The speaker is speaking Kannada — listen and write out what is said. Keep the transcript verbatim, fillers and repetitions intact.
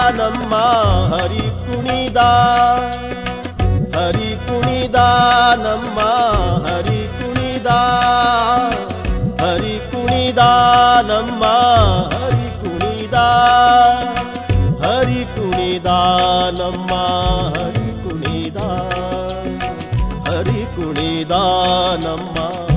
ನಮ್ಮ ಹರಿ ಕುಣಿದ ಹರಿ ಕುಣಿದ ನಮ್ಮ ಹರಿ ಕುಣಿದ ಹರಿ ಕುಣಿದ ನಮ್ಮ ಹರಿ ಕುಣಿದ ಹರಿ ಕುಣಿದ ನಮ್ಮ ಹರಿ ಕುಣಿದ ಹರಿ ಕುಣಿದ ನಮ್ಮ